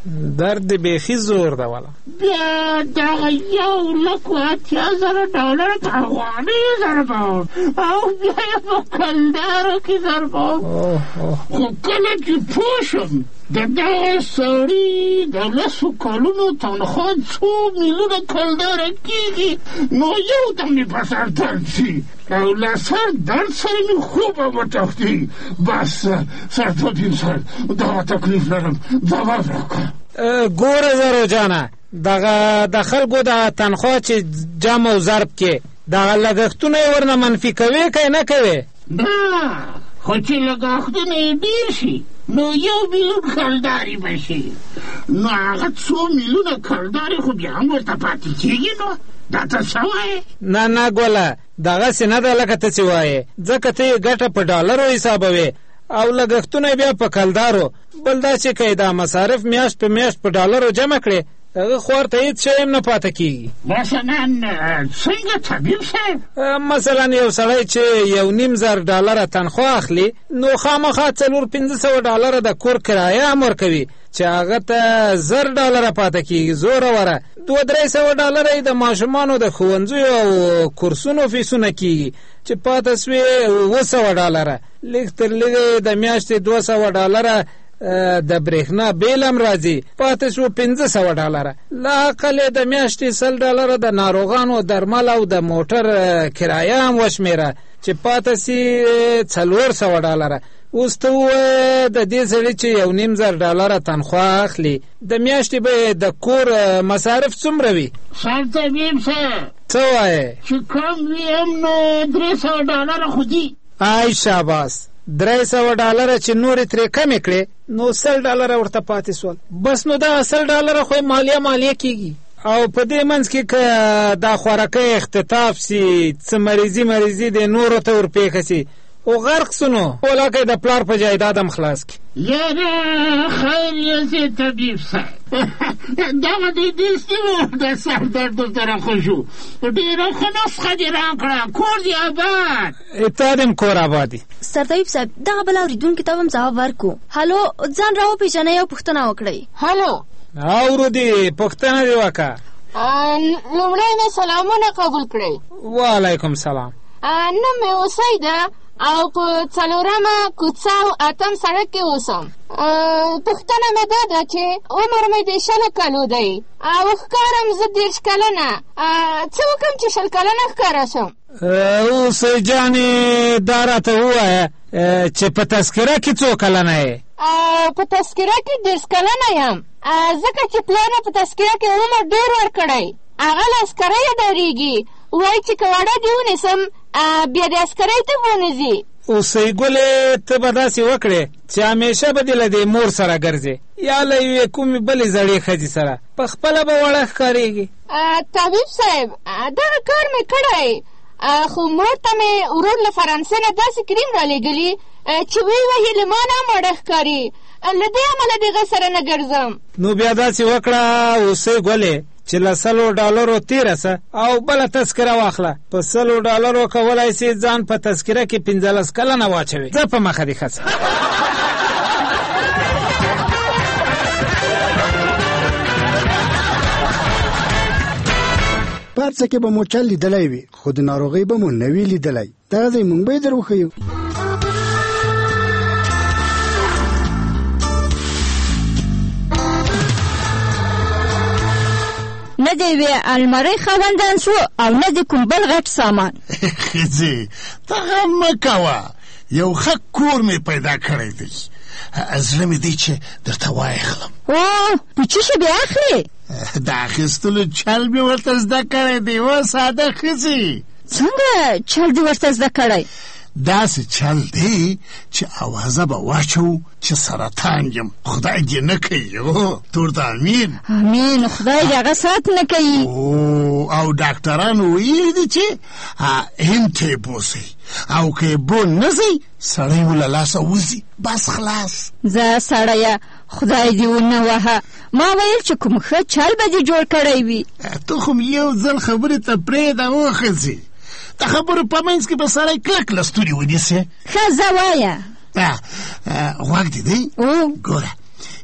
درد بیخي زور ده والا. بیا دغه 1,80,000 ډالر په افغانۍ ضربوم او بیا یې په کلدارو کې ضربوم. خو کله چې پوه شم د دغه سړي د 10 کلونو تنخوا 2 میلیونه کلداره کېږي نو یو دم مې په سر درد شي او له سر درد سره مې خوبه وټوختي. بس سرطبیب صاحب دغه تکلیف لرم ځواب راکړه. ګوره زرو جانه دغه د خلکو د تنخوا چې جمع او ضرب کې دغه لګښتونه یې ورنه منفي کوې که نه کوې؟ نه خو چې لګښتونه یې ډېر شي نو 1 میلیون کلدارې به شي نو هغه 2 میلیونه کلدارې خو بیا هم ورته پاتې کېږي. نو دا ته څه وایې؟ نه ګوله دغسې نه ده لکه ته چې وایې، ځکه ته یې ګټه په ډالرو حسابوې او لګښتونه بیا په کلدارو. بل دا چې که دا مصارف میاشت په میاشت په ډالرو جمع کړې هغه خو ورته هېڅ شی هم نه پاته کېږي. مثلا څنګه طبیب صاحب؟ مثلا یو سړی چې 1,500 ډالره تنخوا اخلي نو خامخا 400-500 ډالره د کور کرایه هم ورکوي چې هغه ته 1,000 ډالره پاته کېږي. زوره وره 200-300 ډالره یې د ماشومانو د ښوونځیو او کورسونو فیسونه کېږي چې پاته سوې 200 ډالره. لږ تر لږه د میاشتې 200 ډالره د برېښنا بیل هم راځي، پاتې شو 500 ډالره. لا اقل د میاشتې 100 ډالره د ناروغانو درمل او د موټر کرایه هم وشمېره چې پاته سي 400 ډالره. اوس ته ووایه د دې سړي چې 1,500 ډالره تنخوا اخلي د میاشتې به د کور مصارف څومره وي؟ سرطبیب صاحب څه وایې؟ چې کم وي هم نو 300 ډالره خو دي. آی شاباس 300 ډالره چې نورې ترې کمې کړې نو 100 ډالره ورته پاتې سول. بس نو دا 100 ډالره خو مالیه کېږي. او په دې منځ کې که دا خوراکۍ اختطاف سي څه مریضي د نورو ته ورپېښه سي او غرق سنو ولاکه د پلار په جایداد هم خلاص کی. یاره خیر یې طبیب صاحب دغه دې سیمو د سر درد سره خو شو ډېره ښه نسخه دې راکړه. کور دې آباد. تا دې هم کور آباد دي. سرطبیب صاحب دغه بل اورېدونکي ته هم ځواب ورکړو. هلو ځان راوپېژنئ او پوښتنه وکړئ. هلو اورو دې پوښتنه دې وکړه. لومړی نه سلامونه قبول کړئ. وعلیکم سلام. نوم مې اوسۍ ده او په 4مه کوڅه او 8م سړک کې اوسم. پوښتنه مې دا ده چې عمر مې د 20 کالو دی او ښکارم زه 30 کلنه. څه وکړم چې 20 کلنه ښکاره شم؟ اوسۍ جانې دا راته ووایه چې په تذکره کې څو کلنه یې؟ په تذکره کې 30 کلنه یم ځکه چې پلار مې په تذکره کې عمر ډېر ورکړی. هغه له عسکرۍ ډارېږي، وایي چې که واړه دې ونیسم بیا د عسکرۍ ته ونیځي. اوسۍ ګلې ته به داسې وکړې چې همیشه به دې له دې مور سره ګرځې یا له یوې کومې بلې زړې ښځې سره، په خپله به وړه ښکارېږي. طبیب صاحب دغه کار مې کړی خو مور ته مې ورور له فرانسې نه داسې کریم رالیږلي چې ویې وهي له ما نه هم وړه ښکاري. له دې امله د هغه سره نه ګرځم. نو بیا داسې وکړه اوسۍ ګلې چې له 100 ډالرو تېره سه او بله تذکره واخله. په 100 ډالرو کولی سي ځان په تذکره کې 15 کلنه واچوي. ځه په مخه دې ښه څه. په هر څه کې به مو چل لیدلی وي خو د ناروغۍ به مو نه وي لیدلی. دغه ځای موږ به یې در وښیو. نه د یوې المارۍ خاوندان شو او نه د کوم بل غټ سامان. ښځې ته غم مه کوه، یو ښه کور مې پیدا کړی دی. زړه مې دی چې درته واخلم. په څه شي بیا اخلې؟ د اخیستلو چل مې ورته زده کړی دی. و ساده ښځې څنګه چل دې ورته زده کړی؟ داسې چل دی چې اوازه به واچو چې سرطان یم. خدای دې نه کوي. تور ته امین. امین. خدای دې هغه سات نه کوي. او ډاکټرانو ویلي دي چې ته بوسئ او که بو نه ځئ سړی مو له لاسه وځي. بس خلاص. زه سړیه خدای دې ونه وهه. ما ویل چې کوم ښه چل به دې جوړ کړی وي. ته خو م یو ځل خبرې ته پرېږده وښځې. د خبرو په منځ کې به سړی کلک لستوري ونیسي. ښه زه وایه. غوږ دې دی؟ ګوره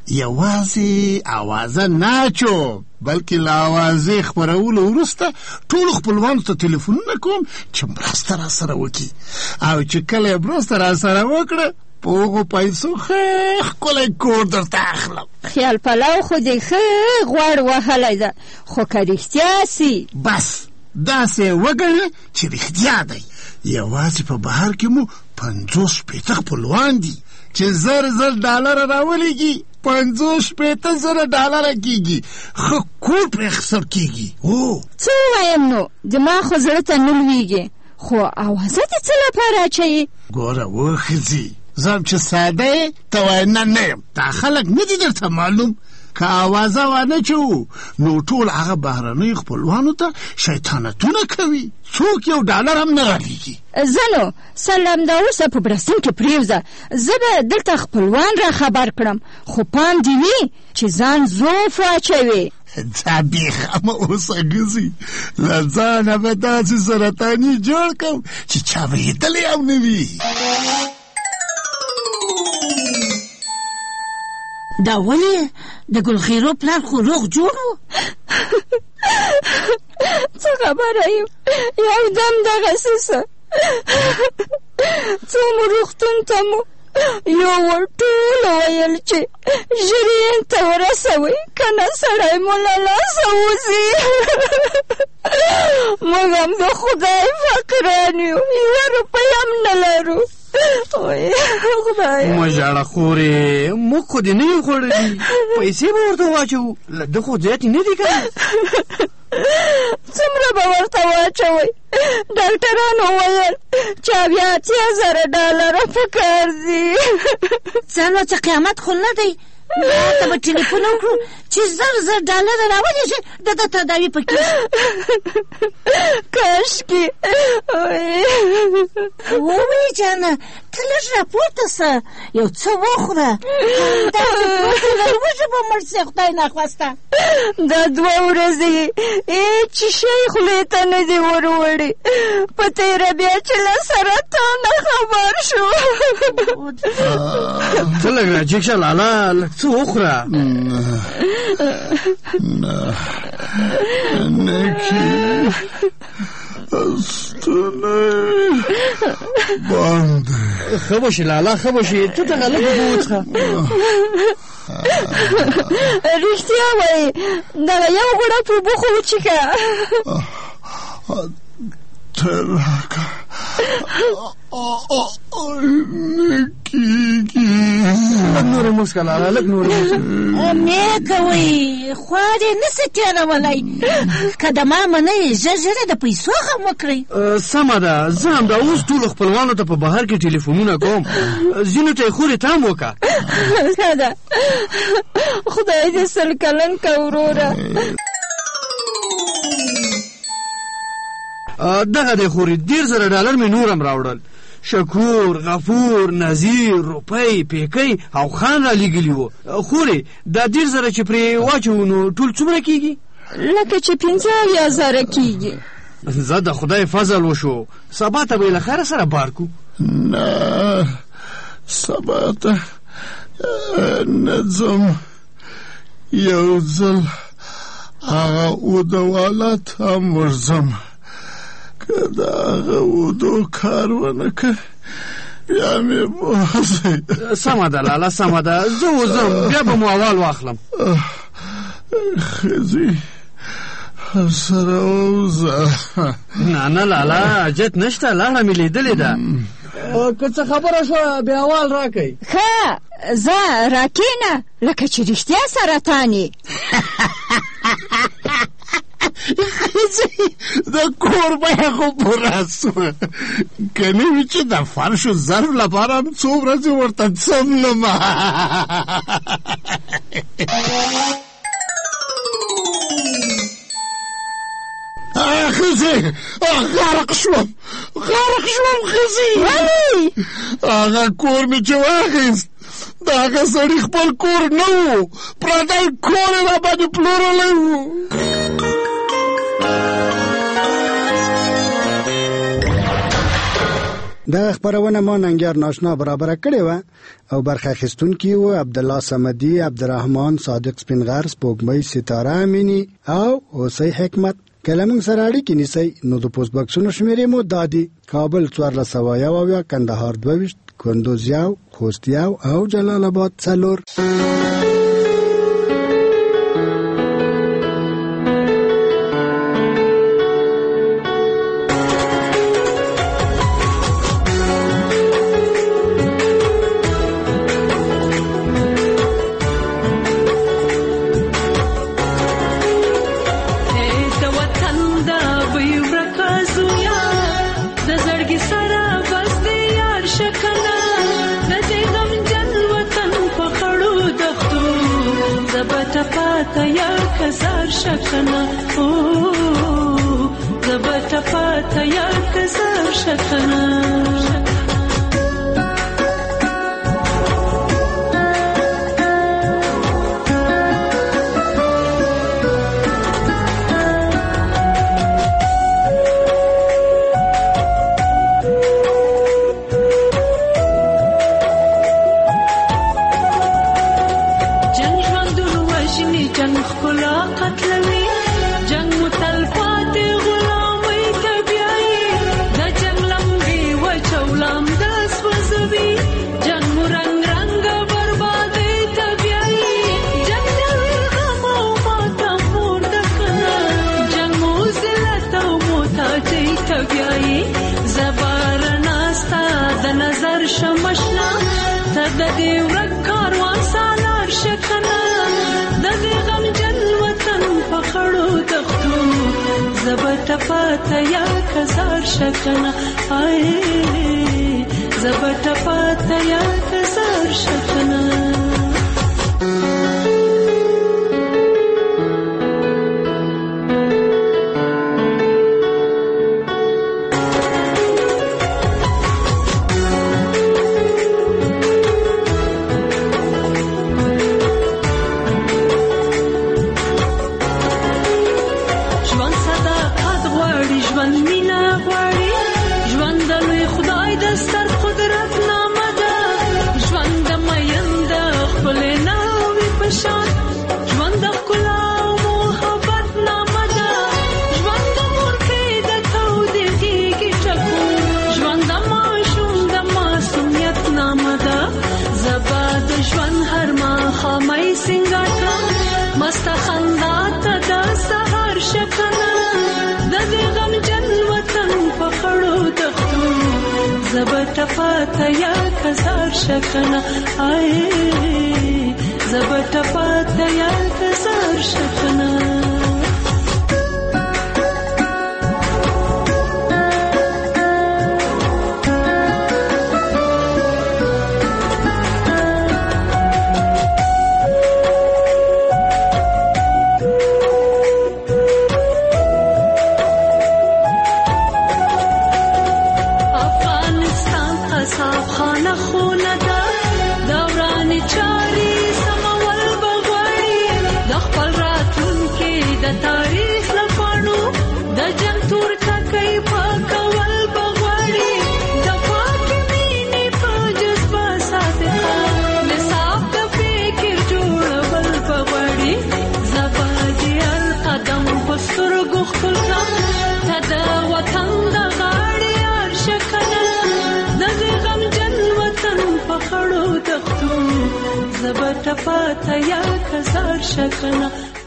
یوازې اوازه ناچو بلکې له اوازې خپرولو وروسته ټولو خپلوانو ته تلیفونونه کوم چې مرسته راسره وکړي او چې کله یې مرسته راسره وکړه په هغو پیسو ښه ښکلی کور درته اخلم. خیال پلو خو دې ښه غوړ وهلی ده، خو که رښتیا سي بس داسې وګڼه چې رښتیا دی. یوازې په بهر کې مو 50 خپلوان دي چې $1000 راولېږي، 50,000 $50 کېږي، ښه کور پرې اخیستل کېږي. څه ووایم نو دما خو زړه ته نه لوېږي، خو اوازه دې څه لپاره اچوي؟ ګوره وښځې زه چې ساده یې ته وایې نه یم، دا خلک نه دي درته معلوم. که اوازه وانچو نو ټول هغه بهرنیو خپلوانو ته شیطانتونه کوي، څوک $1 هم نه رالیږي. زه نو سلام دا اوسه په برسن کې پرېوځه، زه به دلته خپلوان را خبر کړم، خو پام دې وي چې ځان زوف واچوي. دا بېخمه اوسه ګزي، له ځانه به داسې سرطاني جوړ کړم چې چا به لیدلی هم نه وي. دا ولې د ګلخیرو پلار خو روغ جوړ و؟ څه خبره یم یو دم دغسې څه څو مو روغتون ته مو یوړ ټوله ویل چې ژر یې ته ورسوئ که نه سړی مو له لاسه وځي. موږ هم د خدای فقیران یو، 1 روپۍ هم نه لرو. مه ژاړه خورې، موږ خو دې نه یو خوړلي، پیسې به ورته واچوو، له ده خو زیاتې نه دي که نه. څومره به ورته واچوئ؟ ډاکټرانو ویل چې $80,000 پکار دي. ځه نو څه قیامت خو نه دی، ما ته به ټلیفون وکړو چې $1000 راولېږي د ده تداوي پکې. کاشکې ووایې جانه ته لږ راپورته سه، یو څه وخوره، همداسې پروت له لوږې به مړ سې خدای ناخواسته. دا 2 ورځې هېڅ شی خولې ته نه دي وروړي، په تېره بیا چې له سرطانه خبر شو. ته لږ راجګ شه لالا، لږ څه وخوره. نکی ستنی بند. ښه به شي لالا، ښه به شي، ته دغه لږ اوبه وڅښه. رښتیا وایي، دغه یو غوړپ اوبه خو وڅښه. ته راکه نکېږي. لږ نورې موسکه لالا، لږ نورې موسکه. مې کوئ خوا دې نسي تېرولی، که د ما منئ ژر ژر د پیسو غم وکړئ. سمه ده، زه همدا اوس ټولو خپلوانو ته په بهر کې ټلیفونونه کوم، ځینو ته یې خورې ته هم وکړه. ښه ده، خدای دې 100 کلن که وروره. دغه دی خورې، $10,000 مې نور هم راوړل. شکور، غفور، نظیر، روپۍ، پیکۍ او خان را لیږلي وو. خورې دا 10,000 چې پرې واچوو نو ټول څومره کېږي؟ لکه چې 50,000 کېږي. زه د خدای فضل وشو، سبا ته به یې له خیره سره بار کو. نه سبا ته نه ځم، یو ځل هغه اوده ته ورځم، که د هغه اودو کار ونه که بیا مې بوځئ. سمه ده لالا، سمه ده، زه وځم، بیا به مو اول واخلم. ښځې سره ووځه. نه لالا، جت نشته، لاړه مې لیدلې ده. که څه خبره شوه بیا اول راکئ. ښه ځه راکېنه، لکه چې رښتیا سرطان یې. د کور بیه خو پوره سوه، که نه وي چې د فرش و ظرف لپاره هم څو ورځې ورته څملم. ښځې غرق شوم ښځې. ولې؟ هغه کور مې چې واخیست د هغه سړي خپل کور نه و، پردی کور یې راباندې پلورلی و. دغه خپرونه ما ننګیار ناشنا برابره کړې وه او برخه اخیستونکي وو عبدالله صمدي، عبدالرحمن صادق سپینغر، سپوږمۍ ستاره امینی او اوسۍ حکمت. که له موږ سره اړیکې نیسئ نو د پوسټ بکسونو شمېرې مو دا دي: کابل 1401، کندهار 22، کندوز 1، خوست 1 او جلال آباد 4. زبټه پاته یا کزار شکنه